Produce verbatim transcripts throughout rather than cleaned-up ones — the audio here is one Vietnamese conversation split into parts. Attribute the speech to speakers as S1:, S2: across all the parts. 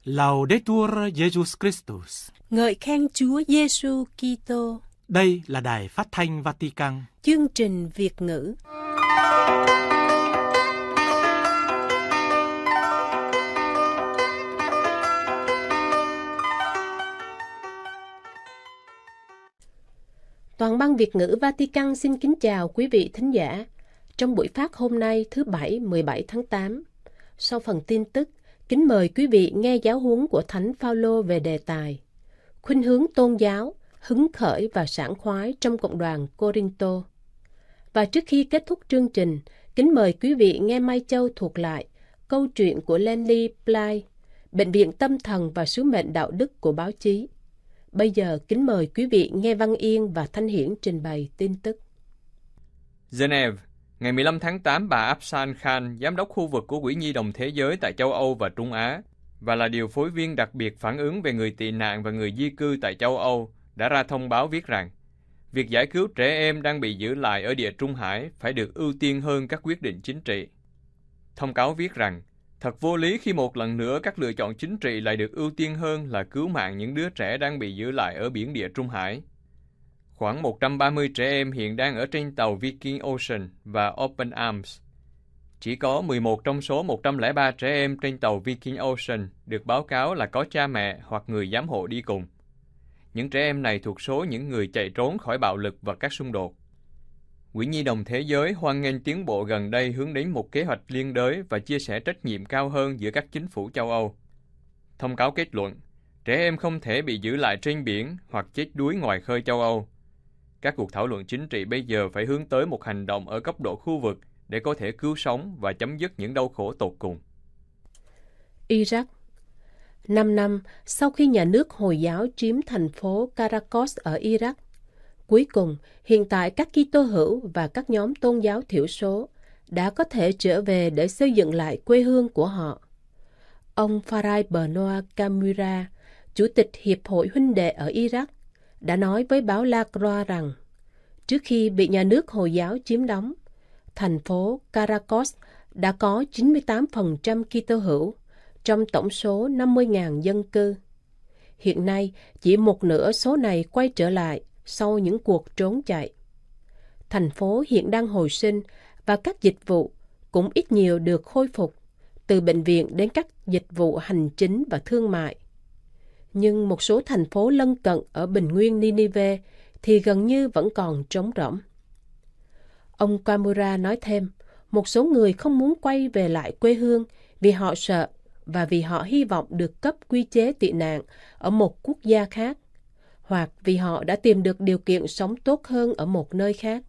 S1: Laudetur Jesus Christus.
S2: Ngợi khen Chúa Giêsu Kitô.
S1: Đây là đài phát thanh Vatican.
S2: Chương trình Việt ngữ. Toàn ban Việt ngữ Vatican xin kính chào quý vị thính giả. Trong buổi phát hôm nay thứ Bảy mười bảy tháng tám, sau phần tin tức, kính mời quý vị nghe giáo huấn của Thánh Phaolô về đề tài khuynh hướng tôn giáo, hứng khởi và sảng khoái trong cộng đoàn Cô-rinh-tô. Và trước khi kết thúc chương trình, kính mời quý vị nghe Mai Châu thuật lại câu chuyện của Lenny Bly, Bệnh viện Tâm thần và sứ mệnh đạo đức của báo chí. Bây giờ kính mời quý vị nghe Văn Yên và Thanh Hiển trình bày tin tức.
S3: Geneva, ngày mười lăm tháng tám, bà Afsan Khan, giám đốc khu vực của Quỹ Nhi đồng Thế giới tại châu Âu và Trung Á, và là điều phối viên đặc biệt phản ứng về người tị nạn và người di cư tại châu Âu, đã ra thông báo viết rằng việc giải cứu trẻ em đang bị giữ lại ở Địa Trung Hải phải được ưu tiên hơn các quyết định chính trị. Thông cáo viết rằng, thật vô lý khi một lần nữa các lựa chọn chính trị lại được ưu tiên hơn là cứu mạng những đứa trẻ đang bị giữ lại ở biển Địa Trung Hải. Khoảng một trăm ba mươi trẻ em hiện đang ở trên tàu Viking Ocean và Open Arms. Chỉ có mười một trong số một trăm lẻ ba trẻ em trên tàu Viking Ocean được báo cáo là có cha mẹ hoặc người giám hộ đi cùng. Những trẻ em này thuộc số những người chạy trốn khỏi bạo lực và các xung đột. Quỹ Nhi đồng Thế giới hoan nghênh tiến bộ gần đây hướng đến một kế hoạch liên đới và chia sẻ trách nhiệm cao hơn giữa các chính phủ châu Âu. Thông cáo kết luận, trẻ em không thể bị giữ lại trên biển hoặc chết đuối ngoài khơi châu Âu. Các cuộc thảo luận chính trị bây giờ phải hướng tới một hành động ở cấp độ khu vực để có thể cứu sống và chấm dứt những đau khổ tột cùng.
S2: Iraq. Năm năm sau khi nhà nước Hồi giáo chiếm thành phố Caracas ở Iraq, cuối cùng hiện tại các Kitô hữu và các nhóm tôn giáo thiểu số đã có thể trở về để xây dựng lại quê hương của họ. Ông Farai Benoit Camura, Chủ tịch Hiệp hội Huynh đệ ở Iraq, đã nói với báo La Croix rằng trước khi bị nhà nước Hồi giáo chiếm đóng, thành phố Caracas đã có chín mươi tám phần trăm Kitô hữu trong tổng số năm mươi nghìn dân cư. Hiện nay, chỉ một nửa số này quay trở lại sau những cuộc trốn chạy. Thành phố hiện đang hồi sinh và các dịch vụ cũng ít nhiều được khôi phục, từ bệnh viện đến các dịch vụ hành chính và thương mại. Nhưng một số thành phố lân cận ở bình nguyên Ninive thì gần như vẫn còn trống rỗng. Ông Kamura nói thêm, một số người không muốn quay về lại quê hương vì họ sợ và vì họ hy vọng được cấp quy chế tị nạn ở một quốc gia khác, hoặc vì họ đã tìm được điều kiện sống tốt hơn ở một nơi khác.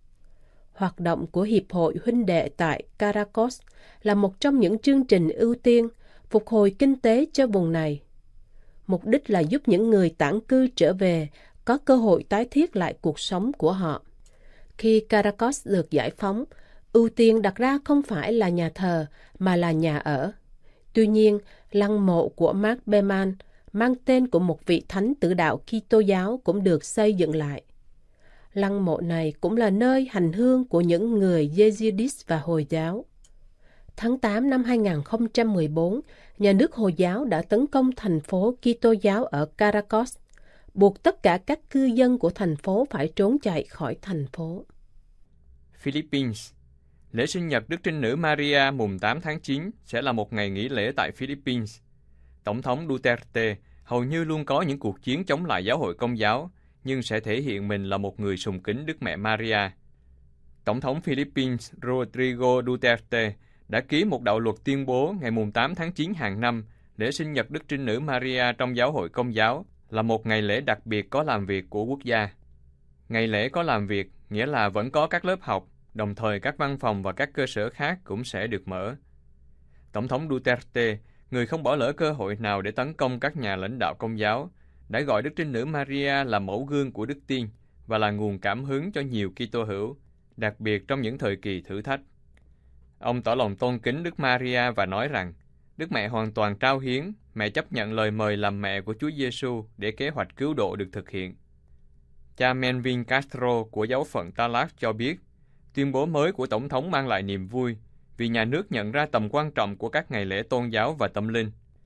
S2: Hoạt động của Hiệp hội Huynh đệ tại Caracas là một trong những chương trình ưu tiên phục hồi kinh tế cho vùng này. Mục đích là giúp những người tản cư trở về có cơ hội tái thiết lại cuộc sống của họ. Khi Caracas được giải phóng, ưu tiên đặt ra không phải là nhà thờ mà là nhà ở. Tuy nhiên, lăng mộ của Mark Beman, mang tên của một vị thánh tử đạo Kitô giáo, cũng được xây dựng lại. Lăng mộ này cũng là nơi hành hương của những người Jesuit và Hồi giáo. Tháng tám năm hai nghìn không trăm mười bốn, nhà nước Hồi giáo đã tấn công thành phố Kitô giáo ở Caracas, buộc tất cả các cư dân của thành phố phải trốn chạy khỏi thành phố.
S3: Philippines. Lễ sinh nhật Đức Trinh Nữ Maria mùng tám tháng chín sẽ là một ngày nghỉ lễ tại Philippines. Tổng thống Duterte hầu như luôn có những cuộc chiến chống lại giáo hội Công giáo, nhưng sẽ thể hiện mình là một người sùng kính Đức Mẹ Maria. Tổng thống Philippines Rodrigo Duterte đã ký một đạo luật tuyên bố ngày mùng tám tháng chín hàng năm, lễ sinh nhật Đức Trinh Nữ Maria trong giáo hội Công giáo là một ngày lễ đặc biệt có làm việc của quốc gia. Ngày lễ có làm việc nghĩa là vẫn có các lớp học, đồng thời các văn phòng và các cơ sở khác cũng sẽ được mở. Tổng thống Duterte, người không bỏ lỡ cơ hội nào để tấn công các nhà lãnh đạo Công giáo, đã gọi Đức Trinh Nữ Maria là mẫu gương của đức tin và là nguồn cảm hứng cho nhiều Kitô hữu, đặc biệt trong những thời kỳ thử thách. Ông tỏ lòng tôn kính Đức Maria và nói rằng, Đức Mẹ hoàn toàn trao hiến, mẹ chấp nhận lời mời làm mẹ của Chúa Giêsu để kế hoạch cứu độ được thực hiện. Cha Melvin Castro của giáo phận Tarlac cho biết, tuyên bố mới của Tổng thống mang lại niềm vui vì nhà nước nhận ra tầm quan trọng của các ngày lễ tôn giáo và tâm linh.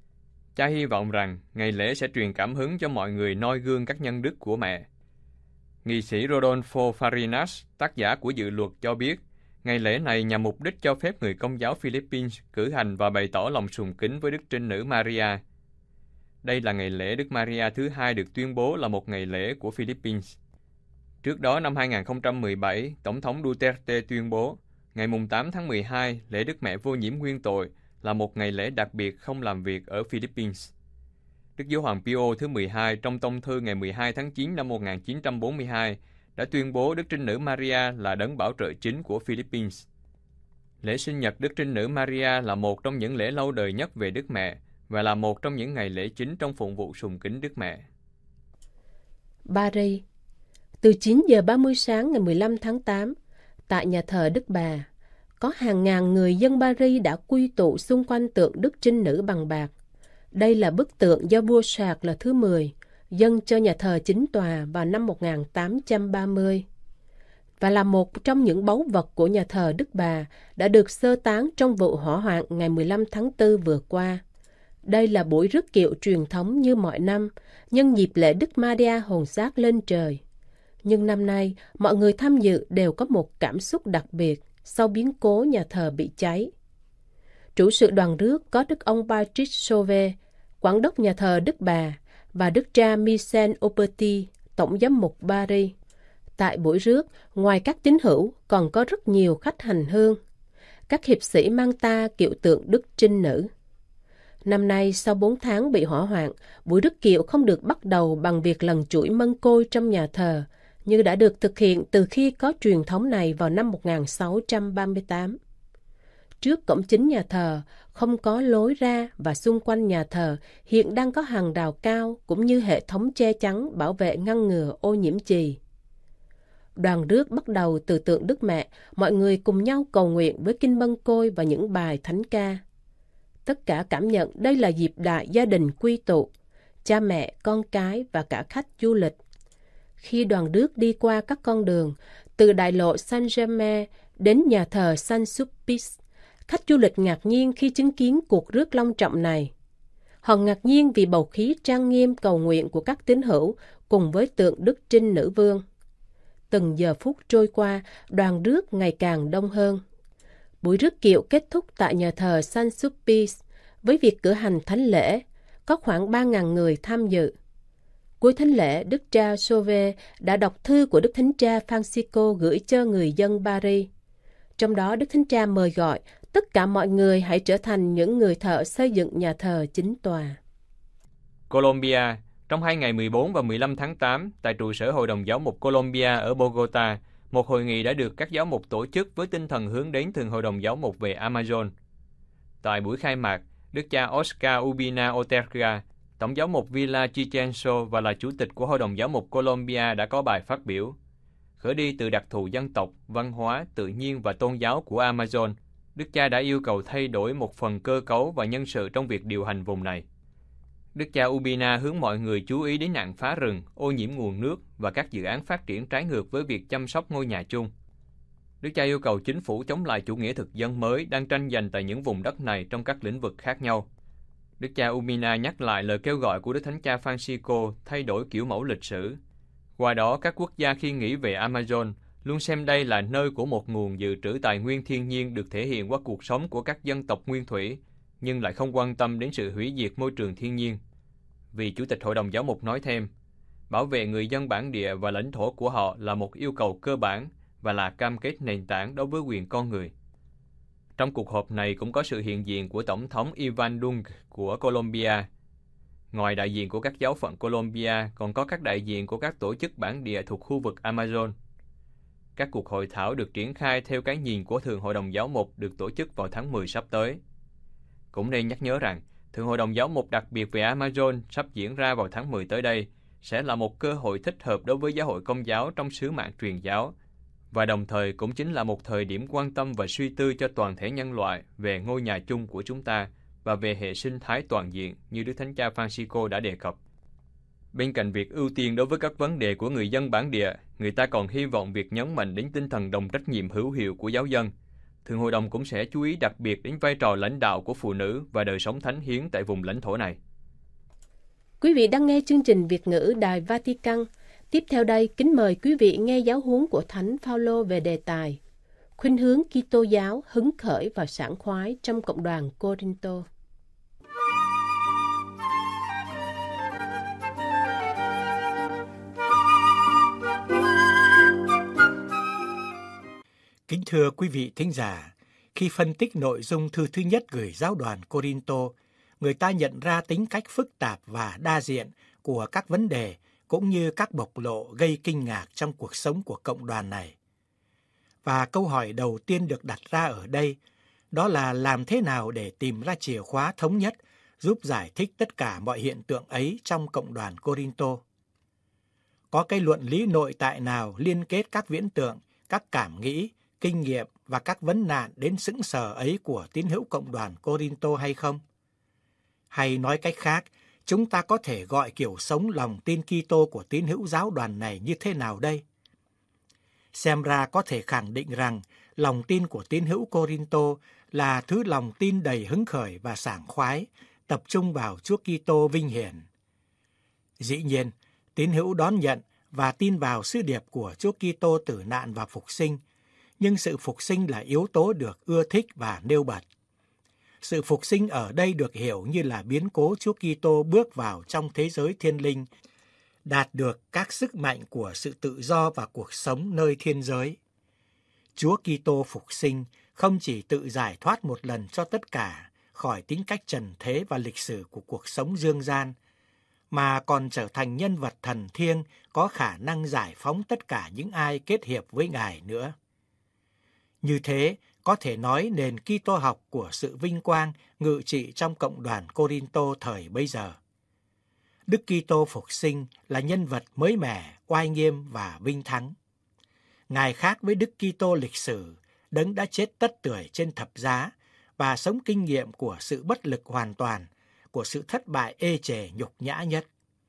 S3: Cha hy vọng rằng ngày lễ sẽ truyền cảm hứng cho mọi người noi gương các nhân đức của mẹ. Nghị sĩ Rodolfo Farinas, tác giả của dự luật, cho biết ngày lễ này nhằm mục đích cho phép người Công giáo Philippines cử hành và bày tỏ lòng sùng kính với Đức Trinh Nữ Maria. Đây là ngày lễ Đức Maria thứ hai được tuyên bố là một ngày lễ của Philippines. Trước đó năm hai không một bảy, Tổng thống Duterte tuyên bố ngày tám tháng mười hai, lễ Đức Mẹ Vô Nhiễm Nguyên Tội là một ngày lễ đặc biệt không làm việc ở Philippines. Đức Giáo hoàng Pio thứ mười hai trong tông thư ngày mười hai tháng chín năm một nghìn chín trăm bốn mươi hai đã tuyên bố Đức Trinh Nữ Maria là đấng bảo trợ chính của Philippines. Lễ sinh nhật Đức Trinh Nữ Maria là một trong những lễ lâu đời nhất về Đức Mẹ và là một trong những ngày lễ chính trong phụng vụ sùng kính Đức Mẹ.
S2: Paris. Từ chín giờ ba mươi sáng ngày mười lăm tháng tám, tại nhà thờ Đức Bà, có hàng ngàn người dân Paris đã quy tụ xung quanh tượng Đức Trinh Nữ bằng bạc. Đây là bức tượng do vua Sạc là thứ mười dâng cho nhà thờ chính tòa vào năm một nghìn tám trăm ba mươi và là một trong những báu vật của nhà thờ Đức Bà đã được sơ tán trong vụ hỏa hoạn ngày mười lăm tháng tư vừa qua. Đây là buổi rước kiệu truyền thống như mọi năm, nhân dịp lễ Đức Maria hồn xác lên trời. Nhưng năm nay, mọi người tham dự đều có một cảm xúc đặc biệt sau biến cố nhà thờ bị cháy. Chủ sự đoàn rước có Đức ông Patrick Chauvet, quản đốc nhà thờ Đức Bà, và Đức cha Michel Aupetit, tổng giám mục Paris. Tại buổi rước, ngoài các tín hữu, còn có rất nhiều khách hành hương. Các hiệp sĩ mang ta kiệu tượng Đức Trinh Nữ. Năm nay, sau bốn tháng bị hỏa hoạn, buổi rước kiệu không được bắt đầu bằng việc lần chuỗi mân côi trong nhà thờ, như đã được thực hiện từ khi có truyền thống này vào năm một nghìn sáu trăm ba mươi tám. Trước cổng chính nhà thờ, không có lối ra và xung quanh nhà thờ hiện đang có hàng rào cao cũng như hệ thống che chắn bảo vệ ngăn ngừa ô nhiễm chì. Đoàn rước bắt đầu từ tượng Đức Mẹ, mọi người cùng nhau cầu nguyện với kinh mân côi và những bài thánh ca. Tất cả cảm nhận đây là dịp đại gia đình quy tụ, cha mẹ, con cái và cả khách du lịch. Khi đoàn rước đi qua các con đường, từ đại lộ Saint-Germain đến nhà thờ Saint-Sulpice, khách du lịch ngạc nhiên khi chứng kiến cuộc rước long trọng này. Họ ngạc nhiên vì bầu khí trang nghiêm cầu nguyện của các tín hữu cùng với tượng Đức Trinh Nữ Vương. Từng giờ phút trôi qua, đoàn rước ngày càng đông hơn. Buổi rước kiệu kết thúc tại nhà thờ Saint-Sulpice với việc cử hành thánh lễ, có khoảng ba nghìn người tham dự. Cuối thánh lễ, Đức cha Chauvet đã đọc thư của Đức Thánh cha Francisco gửi cho người dân Paris. Trong đó, Đức Thánh cha mời gọi tất cả mọi người hãy trở thành những người thợ xây dựng nhà thờ chính tòa.
S3: Colombia. Trong hai ngày mười bốn và mười lăm tháng tám, tại trụ sở Hội đồng Giáo mục Colombia ở Bogota, một hội nghị đã được các giáo mục tổ chức với tinh thần hướng đến Thường Hội đồng Giáo mục về Amazon. Tại buổi khai mạc, Đức cha Oscar Ubina Ortega, Tổng giáo mục Villa Chichenso và là Chủ tịch của Hội đồng Giáo mục Colombia đã có bài phát biểu. Khởi đi từ đặc thù dân tộc, văn hóa, tự nhiên và tôn giáo của Amazon, Đức cha đã yêu cầu thay đổi một phần cơ cấu và nhân sự trong việc điều hành vùng này. Đức cha Ubina hướng mọi người chú ý đến nạn phá rừng, ô nhiễm nguồn nước và các dự án phát triển trái ngược với việc chăm sóc ngôi nhà chung. Đức cha yêu cầu chính phủ chống lại chủ nghĩa thực dân mới đang tranh giành tại những vùng đất này trong các lĩnh vực khác nhau. Đức cha Ubina nhắc lại lời kêu gọi của Đức Thánh cha Francisco thay đổi kiểu mẫu lịch sử. Qua đó, các quốc gia khi nghĩ về Amazon luôn xem đây là nơi của một nguồn dự trữ tài nguyên thiên nhiên được thể hiện qua cuộc sống của các dân tộc nguyên thủy, nhưng lại không quan tâm đến sự hủy diệt môi trường thiên nhiên. Vì Chủ tịch Hội đồng Giáo mục nói thêm, bảo vệ người dân bản địa và lãnh thổ của họ là một yêu cầu cơ bản và là cam kết nền tảng đối với quyền con người. Trong cuộc họp này cũng có sự hiện diện của Tổng thống Iván Duque của Colombia. Ngoài đại diện của các giáo phận Colombia, còn có các đại diện của các tổ chức bản địa thuộc khu vực Amazon. Các cuộc hội thảo được triển khai theo cái nhìn của Thường Hội đồng Giáo mục được tổ chức vào tháng mười sắp tới. Cũng nên nhắc nhớ rằng, Thường Hội đồng Giáo mục đặc biệt về Amazon sắp diễn ra vào tháng mười tới đây sẽ là một cơ hội thích hợp đối với giáo hội Công giáo trong sứ mạng truyền giáo, và đồng thời cũng chính là một thời điểm quan tâm và suy tư cho toàn thể nhân loại về ngôi nhà chung của chúng ta và về hệ sinh thái toàn diện như Đức Thánh cha Francisco đã đề cập. Bên cạnh việc ưu tiên đối với các vấn đề của người dân bản địa, người ta còn hy vọng việc nhấn mạnh đến tinh thần đồng trách nhiệm hữu hiệu của giáo dân. Thường Hội đồng cũng sẽ chú ý đặc biệt đến vai trò lãnh đạo của phụ nữ và đời sống thánh hiến tại vùng lãnh thổ này.
S2: Quý vị đang nghe chương trình Việt ngữ Đài Vatican. Tiếp theo đây, kính mời quý vị nghe giáo huấn của Thánh Phaolô về đề tài khuynh hướng Kitô giáo hứng khởi và sảng khoái trong cộng đoàn Cô-rinh-tô.
S4: Kính thưa quý vị thính giả, khi phân tích nội dung thư thứ nhất gửi giáo đoàn Cô-rinh-tô, người ta nhận ra tính cách phức tạp và đa diện của các vấn đề cũng như các bộc lộ gây kinh ngạc trong cuộc sống của cộng đoàn này. Và câu hỏi đầu tiên được đặt ra ở đây, đó là làm thế nào để tìm ra chìa khóa thống nhất giúp giải thích tất cả mọi hiện tượng ấy trong cộng đoàn Cô-rinh-tô. Có cái luận lý nội tại nào liên kết các viễn tượng, các cảm nghĩ, kinh nghiệm và các vấn nạn đến sững sờ ấy của tín hữu cộng đoàn Cô-rinh-tô hay không? Hay nói cách khác, chúng ta có thể gọi kiểu sống lòng tin Kitô của tín hữu giáo đoàn này như thế nào đây? Xem ra có thể khẳng định rằng lòng tin của tín hữu Cô-rinh-tô là thứ lòng tin đầy hứng khởi và sảng khoái, tập trung vào Chúa Kitô vinh hiển. Dĩ nhiên, tín hữu đón nhận và tin vào sứ điệp của Chúa Kitô tử nạn và phục sinh, nhưng sự phục sinh là yếu tố được ưa thích và nêu bật. Sự phục sinh ở đây được hiểu như là biến cố Chúa Kitô bước vào trong thế giới thiên linh, đạt được các sức mạnh của sự tự do và cuộc sống nơi thiên giới. Chúa Kitô phục sinh không chỉ tự giải thoát một lần cho tất cả khỏi tính cách trần thế và lịch sử của cuộc sống dương gian, mà còn trở thành nhân vật thần thiêng có khả năng giải phóng tất cả những ai kết hiệp với Ngài nữa. Như thế, có thể nói nền Kitô học của sự vinh quang ngự trị trong cộng đoàn Cô-rinh-tô thời bấy giờ. Đức Kitô phục sinh là nhân vật mới mẻ, oai nghiêm và vinh thắng. Ngài khác với Đức Kitô lịch sử, đấng đã chết tất tưởi trên thập giá và sống kinh nghiệm của sự bất lực hoàn toàn, của sự thất bại ê chề nhục nhã nhất.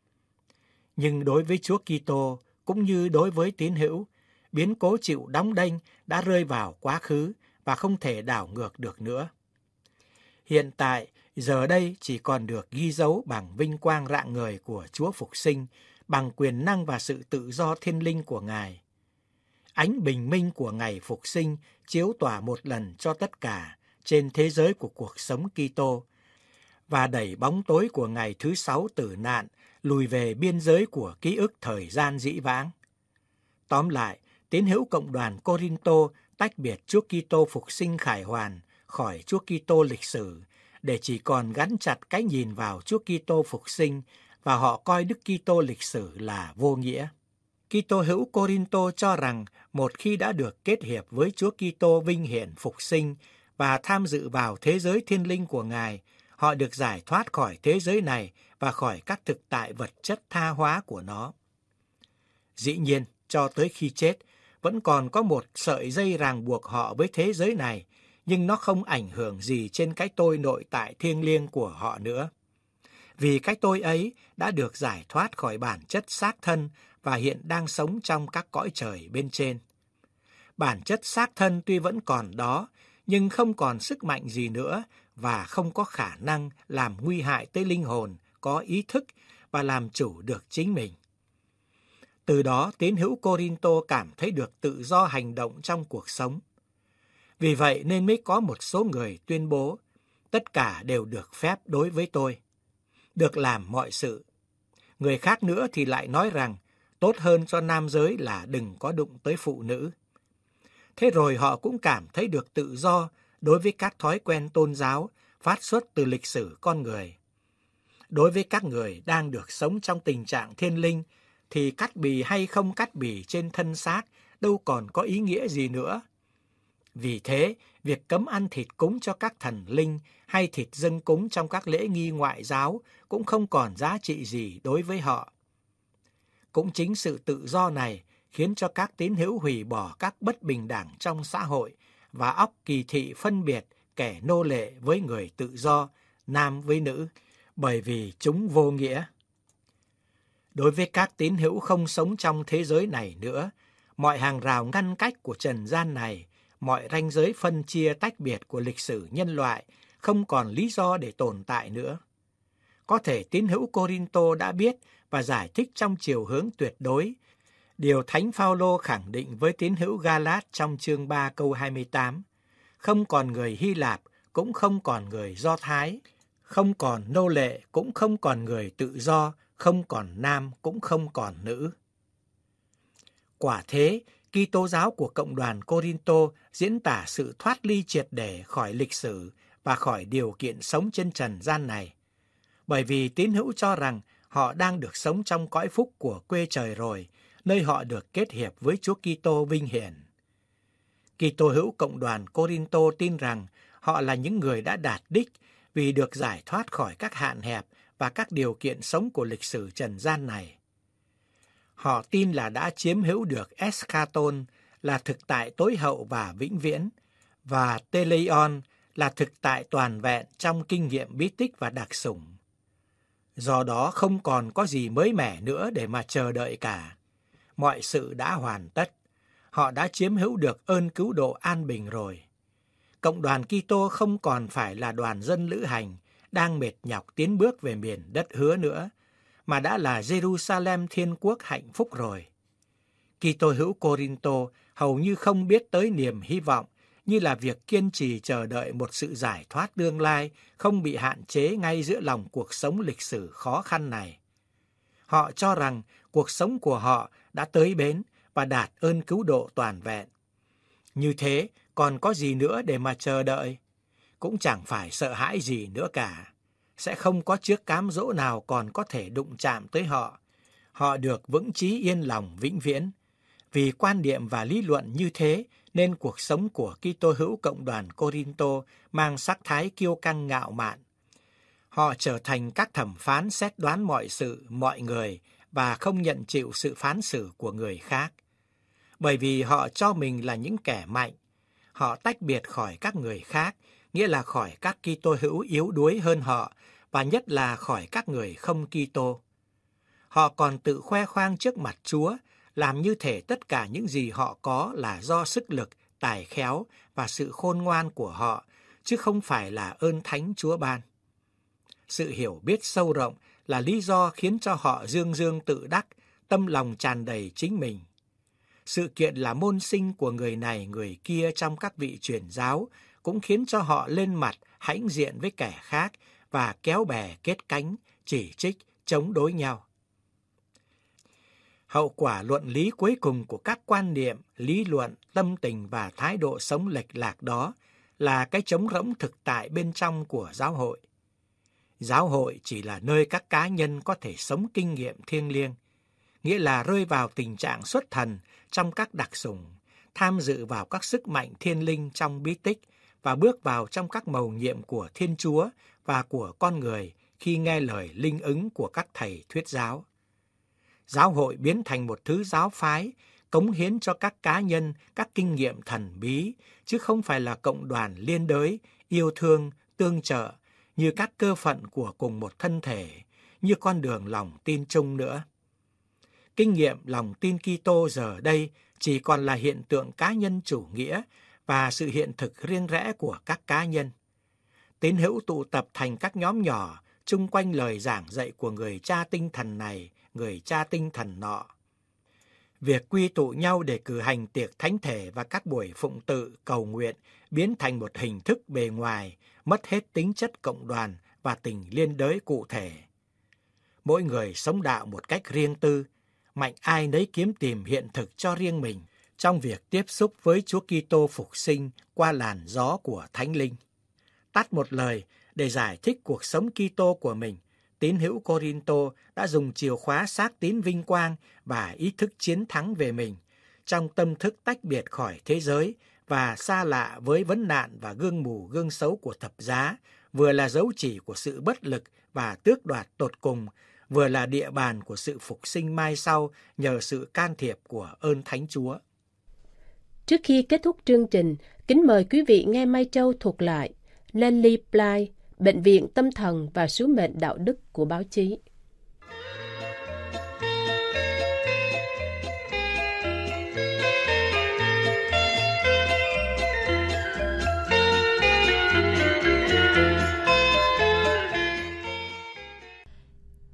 S4: Nhưng đối với Chúa Kitô, cũng như đối với tín hữu, biến cố chịu đóng đinh đã rơi vào quá khứ và không thể đảo ngược được nữa. Hiện tại, giờ đây chỉ còn được ghi dấu bằng vinh quang rạng ngời của Chúa Phục sinh, bằng quyền năng và sự tự do thiên linh của Ngài. Ánh bình minh của Ngày Phục sinh chiếu tỏa một lần cho tất cả trên thế giới của cuộc sống Kitô và đẩy bóng tối của ngày thứ sáu tử nạn lùi về biên giới của ký ức thời gian dĩ vãng. Tóm lại, tín hữu cộng đoàn Cô-rinh-tô tách biệt Chúa Kitô phục sinh khải hoàn khỏi Chúa Kitô lịch sử để chỉ còn gắn chặt cái nhìn vào Chúa Kitô phục sinh và họ coi Đức Kitô lịch sử là vô nghĩa. Kitô hữu Cô-rinh-tô cho rằng một khi đã được kết hiệp với Chúa Kitô vinh hiển phục sinh và tham dự vào thế giới thiên linh của Ngài, họ được giải thoát khỏi thế giới này và khỏi các thực tại vật chất tha hóa của nó. Dĩ nhiên, cho tới khi chết, vẫn còn có một sợi dây ràng buộc họ với thế giới này, nhưng nó không ảnh hưởng gì trên cái tôi nội tại thiêng liêng của họ nữa. Vì cái tôi ấy đã được giải thoát khỏi bản chất xác thân và hiện đang sống trong các cõi trời bên trên. Bản chất xác thân tuy vẫn còn đó, nhưng không còn sức mạnh gì nữa và không có khả năng làm nguy hại tới linh hồn, có ý thức và làm chủ được chính mình. Từ đó, tín hữu Cô-rinh-tô cảm thấy được tự do hành động trong cuộc sống. Vì vậy nên mới có một số người tuyên bố, tất cả đều được phép đối với tôi, được làm mọi sự. Người khác nữa thì lại nói rằng, tốt hơn cho nam giới là đừng có đụng tới phụ nữ. Thế rồi họ cũng cảm thấy được tự do đối với các thói quen tôn giáo phát xuất từ lịch sử con người. Đối với các người đang được sống trong tình trạng thiên linh, thì cắt bì hay không cắt bì trên thân xác đâu còn có ý nghĩa gì nữa. Vì thế, việc cấm ăn thịt cúng cho các thần linh hay thịt dâng cúng trong các lễ nghi ngoại giáo cũng không còn giá trị gì đối với họ. Cũng chính sự tự do này khiến cho các tín hữu hủy bỏ các bất bình đẳng trong xã hội và óc kỳ thị phân biệt kẻ nô lệ với người tự do, nam với nữ, bởi vì chúng vô nghĩa. Đối với các tín hữu không sống trong thế giới này nữa, mọi hàng rào ngăn cách của trần gian này, mọi ranh giới phân chia tách biệt của lịch sử nhân loại không còn lý do để tồn tại nữa. Có thể tín hữu Cô-rin-tô đã biết và giải thích trong chiều hướng tuyệt đối điều Thánh Phao-lô khẳng định với tín hữu Ga-lát trong chương ba câu hai mươi tám. Không còn người Hy Lạp, cũng không còn người Do Thái, không còn nô lệ, cũng không còn người tự do, không còn nam, cũng không còn nữ. Quả thế, Kitô giáo của cộng đoàn Cô-rin-tô diễn tả sự thoát ly triệt để khỏi lịch sử và khỏi điều kiện sống trên trần gian này. Bởi vì tín hữu cho rằng họ đang được sống trong cõi phúc của quê trời rồi, nơi họ được kết hiệp với Chúa Kitô vinh hiển. Kitô hữu cộng đoàn Cô-rin-tô tin rằng họ là những người đã đạt đích vì được giải thoát khỏi các hạn hẹp và các điều kiện sống của lịch sử trần gian này. Họ tin là đã chiếm hữu được eschaton là thực tại tối hậu và vĩnh viễn, và teleion là thực tại toàn vẹn trong kinh nghiệm bí tích và đặc sủng. Do đó không còn có gì mới mẻ nữa để mà chờ đợi cả. Mọi sự đã hoàn tất. Họ đã chiếm hữu được ơn cứu độ an bình rồi. Cộng đoàn Kitô không còn phải là đoàn dân lữ hành đang mệt nhọc tiến bước về miền đất hứa nữa, mà đã là Jerusalem thiên quốc hạnh phúc rồi. Kitô hữu Cô-rin-tô hầu như không biết tới niềm hy vọng như là việc kiên trì chờ đợi một sự giải thoát tương lai không bị hạn chế ngay giữa lòng cuộc sống lịch sử khó khăn này. Họ cho rằng cuộc sống của họ đã tới bến và đạt ơn cứu độ toàn vẹn. Như thế, còn có gì nữa để mà chờ đợi? Cũng chẳng phải sợ hãi gì nữa cả. Sẽ không có chiếc cám dỗ nào còn có thể đụng chạm tới họ. Họ được vững chí yên lòng vĩnh viễn. Vì quan niệm và lý luận như thế, nên cuộc sống của Kitô hữu cộng đoàn Cô-rin-tô mang sắc thái kiêu căng ngạo mạn. Họ trở thành các thẩm phán xét đoán mọi sự, mọi người và không nhận chịu sự phán xử của người khác. Bởi vì họ cho mình là những kẻ mạnh, họ tách biệt khỏi các người khác, nghĩa là khỏi các Kitô hữu yếu đuối hơn họ và nhất là khỏi các người không Kitô. Họ còn tự khoe khoang trước mặt Chúa, làm như thể tất cả những gì họ có là do sức lực, tài khéo và sự khôn ngoan của họ, chứ không phải là ơn thánh Chúa ban. Sự hiểu biết sâu rộng là lý do khiến cho họ dương dương tự đắc, tâm lòng tràn đầy chính mình. Sự kiện là môn sinh của người này người kia trong các vị truyền giáo cũng khiến cho họ lên mặt hãnh diện với kẻ khác và kéo bè kết cánh, chỉ trích, chống đối nhau. Hậu quả luận lý cuối cùng của các quan niệm, lý luận, tâm tình và thái độ sống lệch lạc đó là cái trống rỗng thực tại bên trong của giáo hội. Giáo hội chỉ là nơi các cá nhân có thể sống kinh nghiệm thiêng liêng, nghĩa là rơi vào tình trạng xuất thần trong các đặc sủng, tham dự vào các sức mạnh thiên linh trong bí tích và bước vào trong các mầu nhiệm của Thiên Chúa và của con người khi nghe lời linh ứng của các thầy thuyết giáo. Giáo hội biến thành một thứ giáo phái, cống hiến cho các cá nhân các kinh nghiệm thần bí, chứ không phải là cộng đoàn liên đới, yêu thương, tương trợ, như các cơ phận của cùng một thân thể, như con đường lòng tin chung nữa. Kinh nghiệm lòng tin Kitô giờ đây chỉ còn là hiện tượng cá nhân chủ nghĩa và sự hiện thực riêng rẽ của các cá nhân. Tín hữu tụ tập thành các nhóm nhỏ chung quanh lời giảng dạy của người cha tinh thần này, người cha tinh thần nọ. Việc quy tụ nhau để cử hành tiệc thánh thể và các buổi phụng tự, cầu nguyện biến thành một hình thức bề ngoài, mất hết tính chất cộng đoàn và tình liên đới cụ thể. Mỗi người sống đạo một cách riêng tư, mạnh ai nấy kiếm tìm hiện thực cho riêng mình trong việc tiếp xúc với Chúa Kitô phục sinh qua làn gió của Thánh Linh. Tắt một lời, để giải thích cuộc sống Kitô của mình, tín hữu Cô-rin-tô đã dùng chìa khóa xác tín vinh quang và ý thức chiến thắng về mình, trong tâm thức tách biệt khỏi thế giới và xa lạ với vấn nạn và gương mù gương xấu của thập giá, vừa là dấu chỉ của sự bất lực và tước đoạt tột cùng, vừa là địa bàn của sự phục sinh mai sau nhờ sự can thiệp của ơn Thánh Chúa.
S2: Trước khi kết thúc chương trình, kính mời quý vị nghe Mai Châu thuật lại Lenny Bly, Bệnh viện Tâm thần và sứ mệnh đạo đức của báo chí.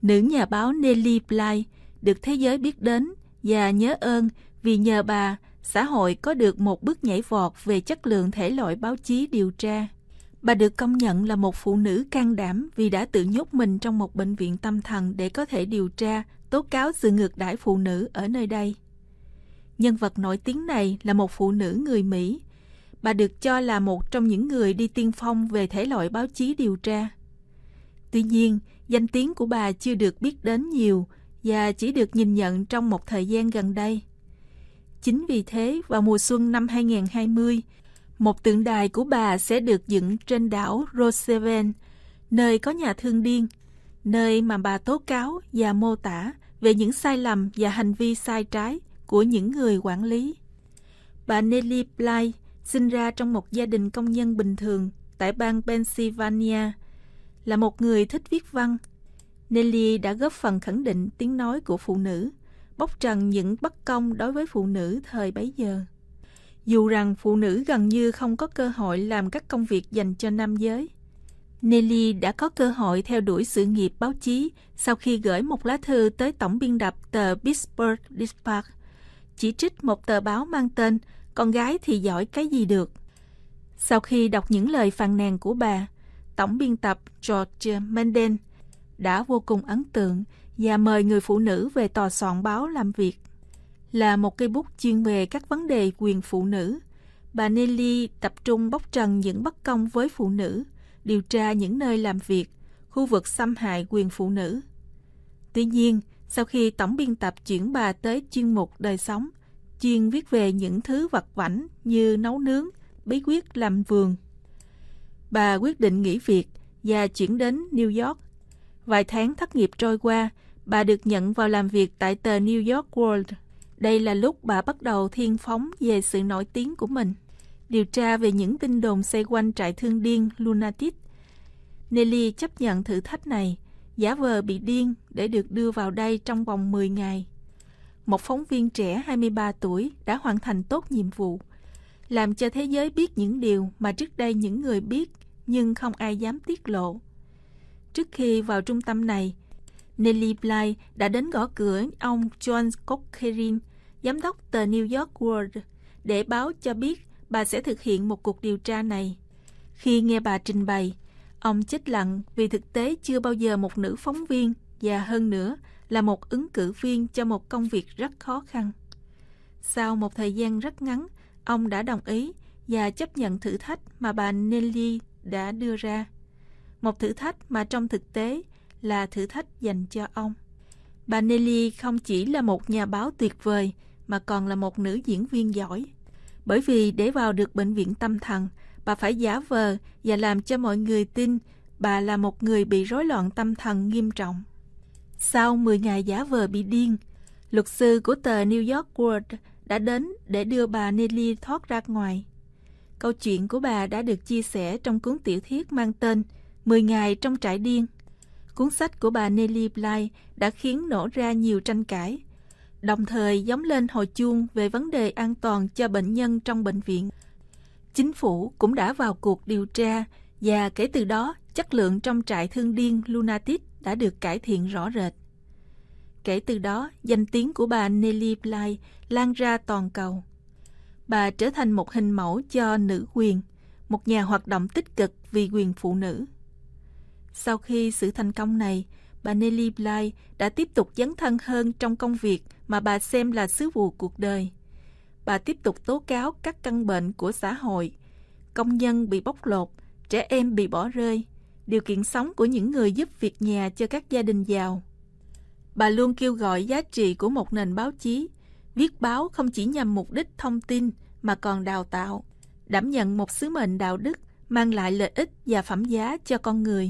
S5: Nữ nhà báo Nellie Bly được thế giới biết đến và nhớ ơn vì nhờ bà, xã hội có được một bước nhảy vọt về chất lượng thể loại báo chí điều tra. Bà được công nhận là một phụ nữ can đảm vì đã tự nhốt mình trong một bệnh viện tâm thần để có thể điều tra, tố cáo sự ngược đãi phụ nữ ở nơi đây. Nhân vật nổi tiếng này là một phụ nữ người Mỹ. Bà được cho là một trong những người đi tiên phong về thể loại báo chí điều tra. Tuy nhiên, danh tiếng của bà chưa được biết đến nhiều và chỉ được nhìn nhận trong một thời gian gần đây. Chính vì thế, vào mùa xuân năm hai không hai không, một tượng đài của bà sẽ được dựng trên đảo Roosevelt, nơi có nhà thương điên, nơi mà bà tố cáo và mô tả về những sai lầm và hành vi sai trái của những người quản lý. Bà Nellie Bly sinh ra trong một gia đình công nhân bình thường tại bang Pennsylvania, là một người thích viết văn. Nellie đã góp phần khẳng định tiếng nói của phụ nữ, bóc trần những bất công đối với phụ nữ thời bấy giờ. Dù rằng phụ nữ gần như không có cơ hội làm các công việc dành cho nam giới, Nellie đã có cơ hội theo đuổi sự nghiệp báo chí sau khi gửi một lá thư tới tổng biên tập tờ Pittsburgh Dispatch, chỉ trích một tờ báo mang tên "Con gái thì giỏi cái gì được". Sau khi đọc những lời phàn nàn của bà, tổng biên tập George Menden đã vô cùng ấn tượng và mời người phụ nữ về tòa soạn báo làm việc. Là một cây bút chuyên về các vấn đề quyền phụ nữ, bà Nellie tập trung bóc trần những bất công với phụ nữ, điều tra những nơi làm việc, khu vực xâm hại quyền phụ nữ. Tuy nhiên, sau khi tổng biên tập chuyển bà tới chuyên mục đời sống, chuyên viết về những thứ vặt vãnh như nấu nướng, bí quyết làm vườn, bà quyết định nghỉ việc và chuyển đến New York. Vài tháng thất nghiệp trôi qua, bà được nhận vào làm việc tại tờ New York World. Đây là lúc bà bắt đầu thiên phóng về sự nổi tiếng của mình, điều tra về những tin đồn xoay quanh trại thương điên Lunatic. Nellie chấp nhận thử thách này, giả vờ bị điên để được đưa vào đây trong vòng mười ngày. Một phóng viên trẻ hai mươi ba tuổi đã hoàn thành tốt nhiệm vụ, làm cho thế giới biết những điều mà trước đây những người biết nhưng không ai dám tiết lộ. Trước khi vào trung tâm này, Nellie Bly đã đến gõ cửa ông John Cochrane, giám đốc tờ New York World, để báo cho biết bà sẽ thực hiện một cuộc điều tra này. Khi nghe bà trình bày, ông chết lặng vì thực tế chưa bao giờ một nữ phóng viên, và hơn nữa là một ứng cử viên cho một công việc rất khó khăn. Sau một thời gian rất ngắn, ông đã đồng ý và chấp nhận thử thách mà bà Nellie đã đưa ra. Một thử thách mà trong thực tế là thử thách dành cho ông. Bà Nellie không chỉ là một nhà báo tuyệt vời, mà còn là một nữ diễn viên giỏi. Bởi vì để vào được bệnh viện tâm thần, bà phải giả vờ và làm cho mọi người tin bà là một người bị rối loạn tâm thần nghiêm trọng. Sau mười ngày giả vờ bị điên, luật sư của tờ New York World đã đến để đưa bà Nellie thoát ra ngoài. Câu chuyện của bà đã được chia sẻ trong cuốn tiểu thuyết mang tên mười ngày trong trại điên. Cuốn sách của bà Nellie Bly đã khiến nổ ra nhiều tranh cãi, đồng thời gióng lên hồi chuông về vấn đề an toàn cho bệnh nhân trong bệnh viện. Chính phủ cũng đã vào cuộc điều tra, và kể từ đó, chất lượng trong trại thương điên Lunatic đã được cải thiện rõ rệt. Kể từ đó, danh tiếng của bà Nellie Bly lan ra toàn cầu. Bà trở thành một hình mẫu cho nữ quyền, một nhà hoạt động tích cực vì quyền phụ nữ. Sau khi sự thành công này, bà Nellie Bly đã tiếp tục dấn thân hơn trong công việc mà bà xem là sứ vụ cuộc đời. Bà tiếp tục tố cáo các căn bệnh của xã hội, công nhân bị bóc lột, trẻ em bị bỏ rơi, điều kiện sống của những người giúp việc nhà cho các gia đình giàu. Bà luôn kêu gọi giá trị của một nền báo chí. Viết báo không chỉ nhằm mục đích thông tin mà còn đào tạo, đảm nhận một sứ mệnh đạo đức, mang lại lợi ích và phẩm giá cho con người.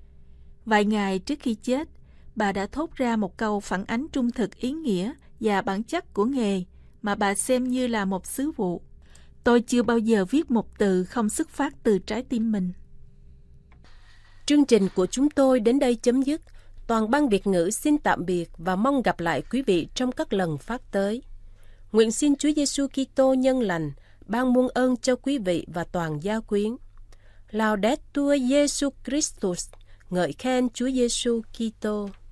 S5: Vài ngày trước khi chết, bà đã thốt ra một câu phản ánh trung thực ý nghĩa và bản chất của nghề mà bà xem như là một sứ vụ. Tôi chưa bao giờ viết một từ không xuất phát từ trái tim mình.
S2: Chương trình của chúng tôi đến đây chấm dứt. Toàn ban Việt ngữ xin tạm biệt và mong gặp lại quý vị trong các lần phát tới. Nguyện xin Chúa Giêsu Kitô nhân lành ban muôn ơn cho quý vị và toàn gia quyến. Laudetur Jesus Christus, ngợi khen Chúa Giêsu Kitô.